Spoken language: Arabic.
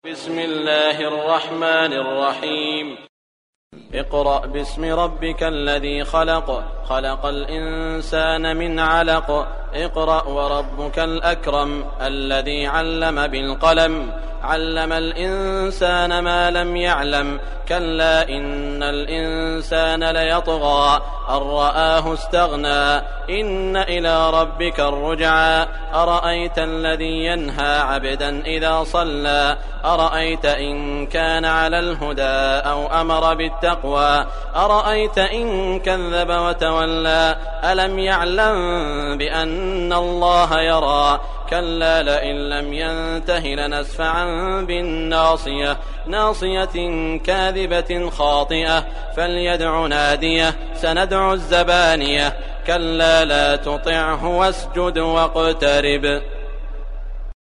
بسم الله الرحمن الرحيم. اقرأ باسم ربك الذي خلق، خلق الإنسان من علق. اقرأ وربك الأكرم الذي علم بالقلم، علم الإنسان ما لم يعلم. كلا إن الإنسان ليطغى أن رآه استغنى، إن إلى ربك الرجعى. أرأيت الذي ينهى عبدا إذا صلى، أرأيت إن كان على الهدى أو أمر بالتقوى، أرأيت إن كذب وتولى. ألم يعلم بأن الله يرى، كلا لئن لم ينته لنسفعا بالناصية، ناصية كاذبة خاطئة. فليدع ناديه، سندع الزبانية. كلا لا تطعه واسجد واقترب.